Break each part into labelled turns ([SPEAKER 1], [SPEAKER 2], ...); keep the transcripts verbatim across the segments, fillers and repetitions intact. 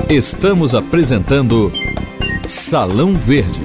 [SPEAKER 1] Estamos apresentando Salão Verde.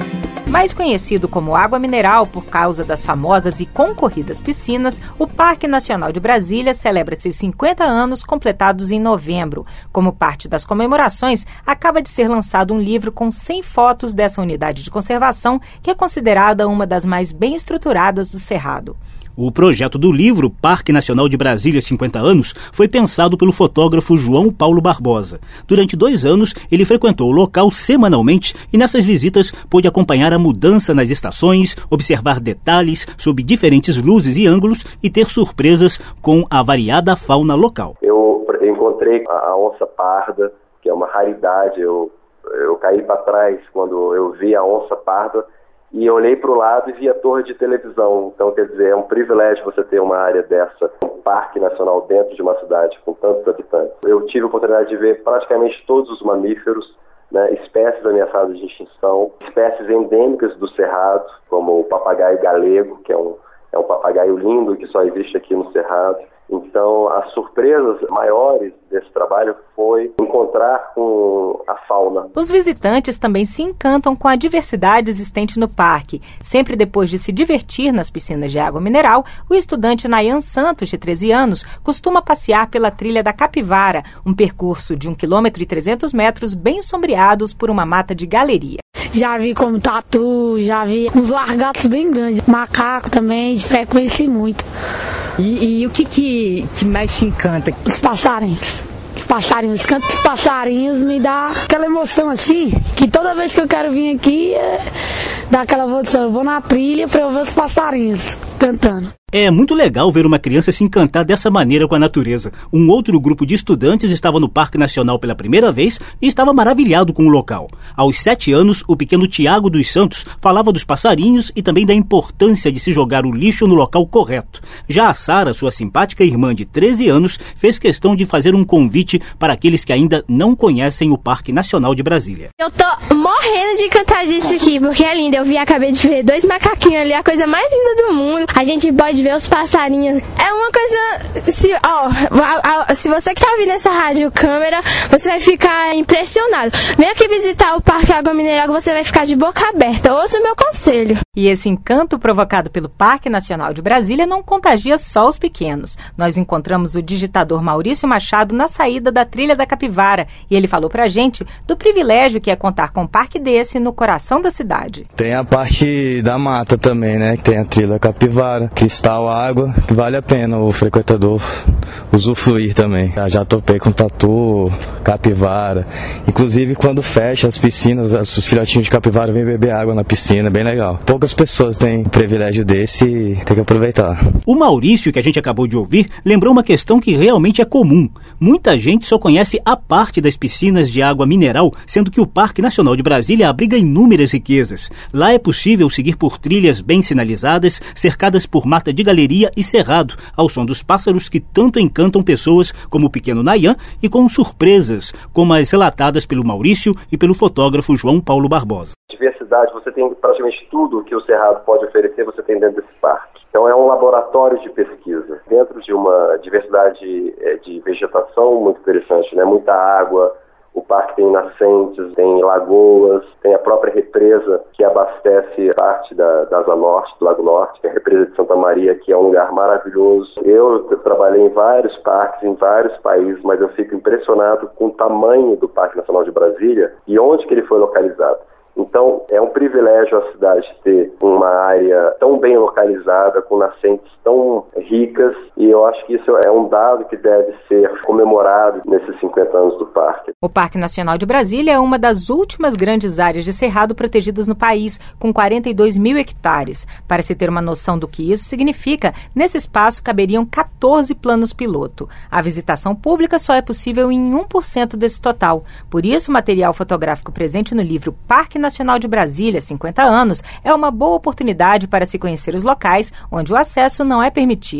[SPEAKER 2] Mais conhecido como água mineral por causa das famosas e concorridas piscinas, o Parque Nacional de Brasília celebra seus cinquenta anos completados em novembro. Como parte das comemorações, acaba de ser lançado um livro com cem fotos dessa unidade de conservação, que é considerada uma das mais bem estruturadas do Cerrado.
[SPEAKER 3] O projeto do livro Parque Nacional de Brasília cinquenta anos foi pensado pelo fotógrafo João Paulo Barbosa. Durante dois anos, ele frequentou o local semanalmente e nessas visitas pôde acompanhar a mudança nas estações, observar detalhes sob diferentes luzes e ângulos e ter surpresas com a variada fauna local.
[SPEAKER 4] Eu encontrei a onça parda, que é uma raridade. Eu, eu caí para trás quando eu vi a onça parda. E olhei para o lado e vi a torre de televisão. Então, quer dizer, é um privilégio você ter uma área dessa, um parque nacional dentro de uma cidade com tantos habitantes. Eu tive a oportunidade de ver praticamente todos os mamíferos, né, espécies ameaçadas de extinção, espécies endêmicas do Cerrado, como o papagaio galego, que é um, é um papagaio lindo que só existe aqui no Cerrado. Então, as surpresas maiores desse trabalho foi encontrar com a fauna.
[SPEAKER 2] Os visitantes também se encantam com a diversidade existente no parque. Sempre depois de se divertir nas piscinas de água mineral, o estudante Nayan Santos, de treze anos, costuma passear pela trilha da Capivara, um percurso de um quilômetro e trezentos metros bem sombreados por uma mata de galeria.
[SPEAKER 5] Já vi como tatu, já vi uns largatos bem grandes, macaco também, de frequência muito.
[SPEAKER 6] E, e o que, que, que mais te encanta?
[SPEAKER 5] Os passarinhos. Os passarinhos, os cantos dos passarinhos me dá aquela emoção assim, que toda vez que eu quero vir aqui, é, dá aquela emoção. Eu vou na trilha para eu ver os passarinhos cantando.
[SPEAKER 3] É muito legal ver uma criança se encantar dessa maneira com a natureza. Um outro grupo de estudantes estava no Parque Nacional pela primeira vez e estava maravilhado com o local. Aos sete anos, o pequeno Tiago dos Santos falava dos passarinhos e também da importância de se jogar o lixo no local correto. Já a Sara, sua simpática irmã de treze anos, fez questão de fazer um convite para aqueles que ainda não conhecem o Parque Nacional de Brasília.
[SPEAKER 7] Eu tô morrendo de encantar disso aqui, porque é lindo. Eu vi, acabei de ver dois macaquinhos ali, a coisa mais linda do mundo. A gente pode ver os passarinhos. É uma coisa... Se, ó, a, a, se você que tá ouvindo essa rádio câmera, você vai ficar impressionado. Vem aqui visitar o Parque Água Mineral que você vai ficar de boca aberta. Ouça meu conselho.
[SPEAKER 2] E esse encanto provocado pelo Parque Nacional de Brasília não contagia só os pequenos. Nós encontramos o digitador Maurício Machado na saída da trilha da Capivara e ele falou pra gente do privilégio que é contar com um parque desse no coração da cidade.
[SPEAKER 8] Tem a parte da mata também, né? Tem a trilha Capivara, cristal, água, que vale a pena o frequentador usufruir também. Eu já topei com tatu, capivara. Inclusive, quando fecha as piscinas, os filhotinhos de capivara vêm beber água na piscina, bem legal. Poucas pessoas têm um privilégio desse e tem que aproveitar.
[SPEAKER 3] O Maurício, que a gente acabou de ouvir, lembrou uma questão que realmente é comum. Muita gente só conhece a parte das piscinas de água mineral, sendo que o Parque Nacional de Brasília abriga inúmeras riquezas. Lá é possível seguir por trilhas bem sinalizadas, cercadas por mata de galeria e cerrado, ao som dos pássaros que tanto encantam pessoas como o pequeno Nayan e com surpresas, como as relatadas pelo Maurício e pelo fotógrafo João Paulo Barbosa.
[SPEAKER 4] Diversidade, você tem praticamente tudo que o Cerrado pode oferecer, você tem dentro desse parque. Então é um laboratório de pesquisa, dentro de uma diversidade de vegetação muito interessante, né? Muita água. O parque tem nascentes, tem lagoas, tem a própria represa que abastece parte da, da Asa Norte, do Lago Norte, que é a represa de Santa Maria, que é um lugar maravilhoso. Eu trabalhei em vários parques, em vários países, mas eu fico impressionado com o tamanho do Parque Nacional de Brasília e onde que ele foi localizado. Então, é um privilégio a cidade ter uma área tão bem localizada, com nascentes tão ricas, e eu acho que isso é um dado que deve ser comemorado nesses cinquenta anos do parque.
[SPEAKER 2] O Parque Nacional de Brasília é uma das últimas grandes áreas de cerrado protegidas no país, com quarenta e dois mil hectares. Para se ter uma noção do que isso significa, nesse espaço caberiam catorze planos piloto. A visitação pública só é possível em um por cento desse total. Por isso, o material fotográfico presente no livro Parque Nacional de Brasília, cinquenta anos, é uma boa oportunidade para se conhecer os locais onde o acesso não é permitido.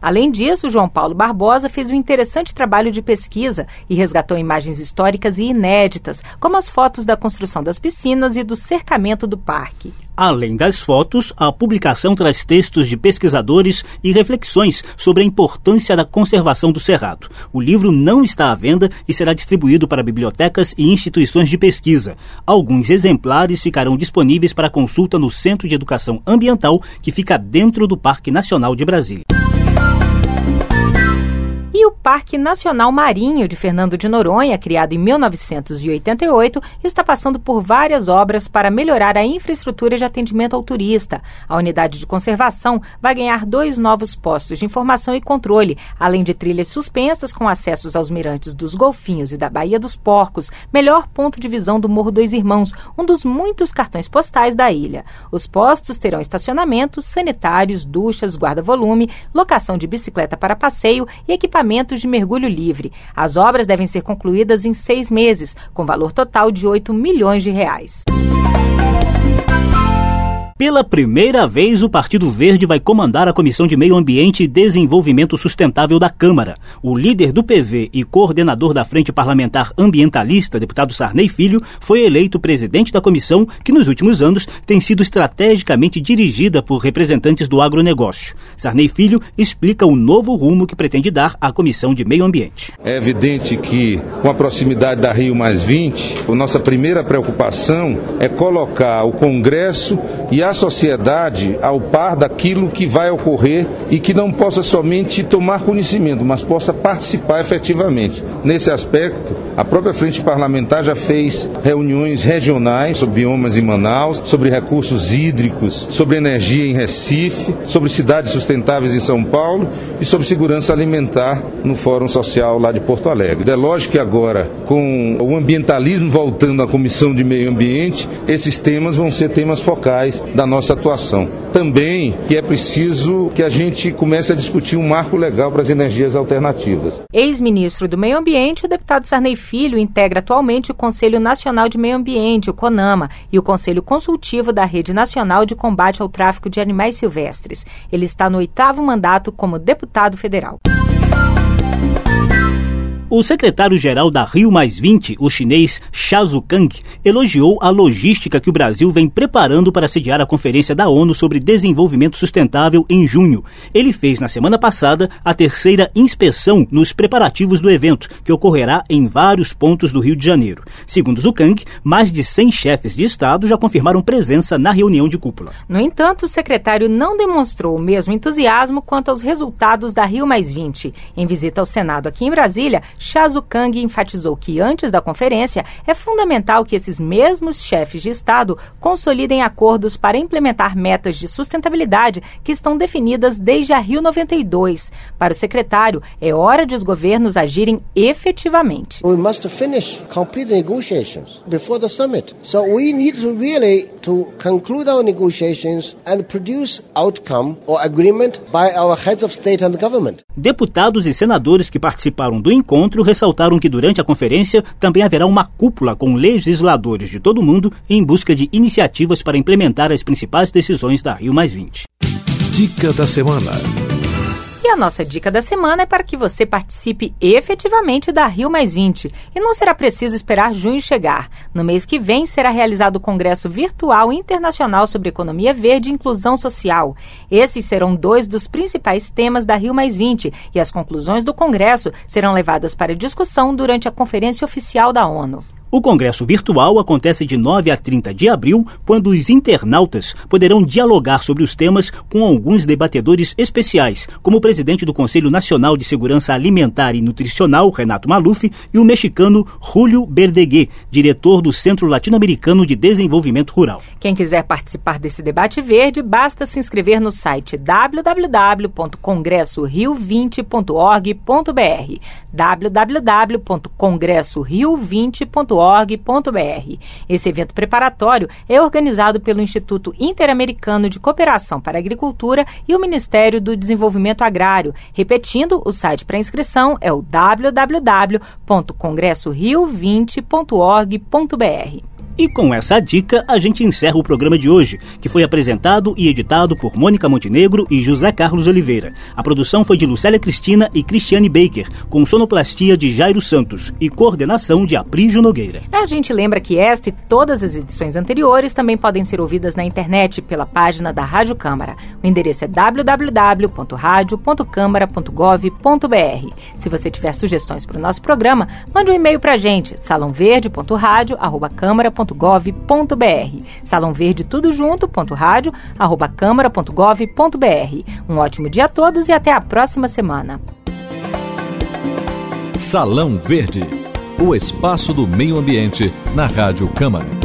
[SPEAKER 2] Além disso, João Paulo Barbosa fez um interessante trabalho de pesquisa e resgatou imagens históricas e inéditas, como as fotos da construção das piscinas e do cercamento do parque.
[SPEAKER 3] Além das fotos, a publicação traz textos de pesquisadores e reflexões sobre a importância da conservação do cerrado. O livro não está à venda e será distribuído para bibliotecas e instituições de pesquisa. Alguns exemplares ficarão disponíveis para consulta no Centro de Educação Ambiental, que fica dentro do Parque Nacional de Brasília.
[SPEAKER 2] E o Parque Nacional Marinho de Fernando de Noronha, criado em mil novecentos e oitenta e oito, está passando por várias obras para melhorar a infraestrutura de atendimento ao turista. A unidade de conservação vai ganhar dois novos postos de informação e controle, além de trilhas suspensas com acessos aos mirantes dos Golfinhos e da Baía dos Porcos, melhor ponto de visão do Morro Dois Irmãos, um dos muitos cartões postais da ilha. Os postos terão estacionamentos, sanitários, duchas, guarda-volume, locação de bicicleta para passeio e equipamentos de mergulho livre. As obras devem ser concluídas em seis meses, com valor total de oito milhões de reais.
[SPEAKER 3] Pela primeira vez, o Partido Verde vai comandar a Comissão de Meio Ambiente e Desenvolvimento Sustentável da Câmara. O líder do P V e coordenador da Frente Parlamentar Ambientalista, deputado Sarney Filho, foi eleito presidente da comissão, que nos últimos anos tem sido estrategicamente dirigida por representantes do agronegócio. Sarney Filho explica o novo rumo que pretende dar à Comissão de Meio Ambiente.
[SPEAKER 9] É evidente que, com a proximidade da Rio mais vinte, a nossa primeira preocupação é colocar o Congresso e a sociedade ao par daquilo que vai ocorrer e que não possa somente tomar conhecimento, mas possa participar efetivamente. Nesse aspecto, a própria Frente Parlamentar já fez reuniões regionais sobre biomas em Manaus, sobre recursos hídricos, sobre energia em Recife, sobre cidades sustentáveis em São Paulo e sobre segurança alimentar no Fórum Social lá de Porto Alegre. É lógico que agora, com o ambientalismo voltando à Comissão de Meio Ambiente, esses temas vão ser temas focais da nossa atuação. Também que é preciso que a gente comece a discutir um marco legal para as energias alternativas.
[SPEAKER 2] Ex-ministro do Meio Ambiente, o deputado Sarney Filho integra atualmente o Conselho Nacional de Meio Ambiente, o CONAMA, e o Conselho Consultivo da Rede Nacional de Combate ao Tráfico de Animais Silvestres. Ele está no oitavo mandato como deputado federal.
[SPEAKER 3] O secretário-geral da Rio mais vinte, o chinês Xia Zhukang, elogiou a logística que o Brasil vem preparando para sediar a Conferência da ONU sobre Desenvolvimento Sustentável em junho. Ele fez na semana passada a terceira inspeção nos preparativos do evento, que ocorrerá em vários pontos do Rio de Janeiro. Segundo Zhukang, mais de cem chefes de Estado já confirmaram presença na reunião de cúpula.
[SPEAKER 2] No entanto, o secretário não demonstrou o mesmo entusiasmo quanto aos resultados da Rio mais vinte. Em visita ao Senado aqui em Brasília, Xia Zhukang enfatizou que, antes da conferência, é fundamental que esses mesmos chefes de Estado consolidem acordos para implementar metas de sustentabilidade que estão definidas desde a Rio noventa e dois. Para o secretário, é hora de os governos agirem efetivamente.
[SPEAKER 10] We must finish complete negotiations before the summit. So we need to really to conclude our negotiations and produce outcome or agreement by our heads of state and government.
[SPEAKER 3] Deputados e senadores que participaram do encontro ressaltaram que durante a conferência também haverá uma cúpula com legisladores de todo o mundo em busca de iniciativas para implementar as principais decisões da Rio mais vinte.
[SPEAKER 1] Dica da semana.
[SPEAKER 2] E a nossa dica da semana é para que você participe efetivamente da Rio mais vinte. E não será preciso esperar junho chegar. No mês que vem será realizado o Congresso Virtual Internacional sobre Economia Verde e Inclusão Social. Esses serão dois dos principais temas da Rio mais vinte e as conclusões do Congresso serão levadas para discussão durante a Conferência Oficial da ONU.
[SPEAKER 3] O Congresso Virtual acontece de nove a trinta de abril, quando os internautas poderão dialogar sobre os temas com alguns debatedores especiais, como o presidente do Conselho Nacional de Segurança Alimentar e Nutricional, Renato Maluf, e o mexicano Julio Verdeguer, diretor do Centro Latino-Americano de Desenvolvimento Rural.
[SPEAKER 2] Quem quiser participar desse debate verde, basta se inscrever no site w w w ponto congresso rio vinte ponto org ponto b r w w w ponto congresso rio vinte ponto org ponto b r. Esse evento preparatório é organizado pelo Instituto Interamericano de Cooperação para a Agricultura e o Ministério do Desenvolvimento Agrário. Repetindo, o site para inscrição é o w w w ponto congresso rio vinte ponto org ponto b r.
[SPEAKER 3] E com essa dica, a gente encerra o programa de hoje, que foi apresentado e editado por Mônica Montenegro e José Carlos Oliveira. A produção foi de Lucélia Cristina e Cristiane Baker, com sonoplastia de Jairo Santos e coordenação de Aprígio Nogueira.
[SPEAKER 2] A gente lembra que esta e todas as edições anteriores também podem ser ouvidas na internet pela página da Rádio Câmara. O endereço é w w w ponto radio ponto câmara ponto gov ponto b r. Se você tiver sugestões para o nosso programa, mande um e-mail para a gente, salão verde ponto radio arroba câmara ponto gov ponto b r. Salão Verde tudo junto, ponto rádio, arroba câmara ponto gov ponto b r. Um ótimo dia a todos e até a próxima semana.
[SPEAKER 1] Salão Verde, o espaço do meio ambiente na Rádio Câmara.